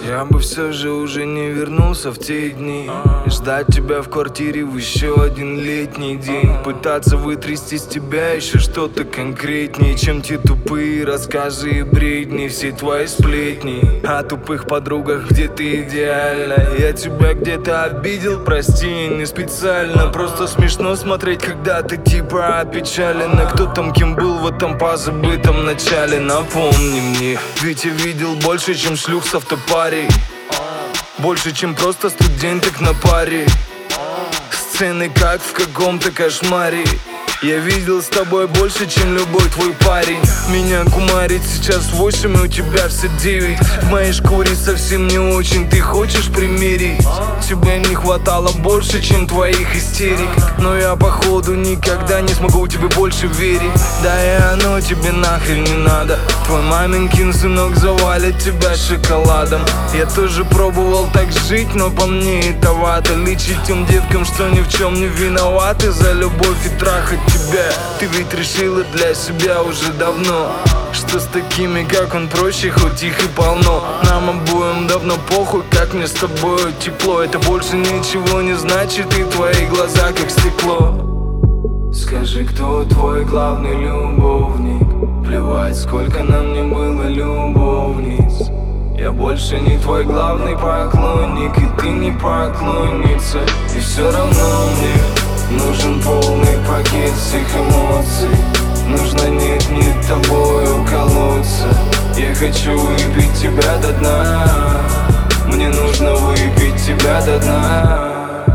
Я бы все же уже не вернулся в те дни и ждать тебя в квартире в еще один летний день. Пытаться вытрясти с тебя еще что-то конкретнее, чем те тупые рассказы и бредни, все твои сплетни о тупых подругах, где ты идеальна. Я тебя где-то обидел, прости, не специально. Просто смешно смотреть, когда ты типа опечален. А кто там кем был в этом позабытом начале? Напомни мне, ведь я видел больше, чем шлюх с автопарей, больше, чем просто студенток на паре. Сцены как в каком-то кошмаре. Я видел с тобой больше, чем любой твой парень. Меня кумарит сейчас 8 и у тебя все 9. В моей шкуре совсем не очень, ты хочешь примерить? Тебе не хватало больше, чем твоих истерик. Но я походу никогда не смогу тебе больше верить. Да и оно тебе нахрен не надо. Твой маменькин сынок завалит тебя шоколадом. Я тоже пробовал так жить, но по мне это вата. Лечить тем девкам, что ни в чем не виноваты, за любовь и трахать тебя. Ты ведь решила для себя уже давно, что с такими, как он, проще, хоть их и полно. Нам обоим давно похуй, как мне с тобой тепло. Это больше ничего не значит, и твои глаза как стекло. Скажи, кто твой главный любовник? Плевать, сколько нам не было любовниц. Я больше не твой главный поклонник, и ты не поклонница. И все равно мне нужен полный пакет всех эмоций. Нужно нет тобой уколоться. Я хочу выпить тебя до дна. Мне нужно выпить тебя до дна.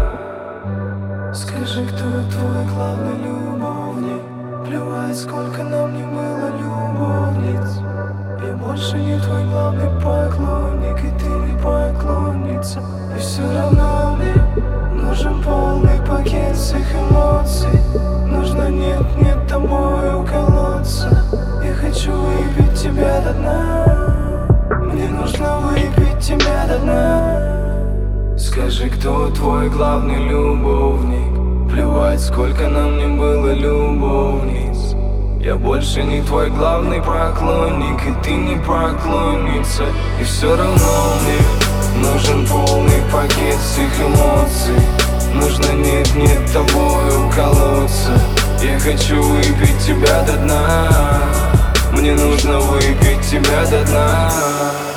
Скажи, кто твой главный любовник? Плевать, сколько нам не было любовниц. Я больше не твой главный поклонник, и ты не поклонница. И все равно мне нужен полный пакет всех эмоций. Нужно нет тобой уколоться. Я хочу выпить тебя до дна. Мне нужно выпить тебя до дна. Скажи, кто твой главный любовник? Плевать, сколько нам не было любовниц. Я больше не твой главный поклонник, и ты не поклонница. И все равно мне нужен полный пакет всех эмоций. Нужно нет тобой уколоться. Я хочу выпить тебя до дна. Мне нужно выпить тебя до дна.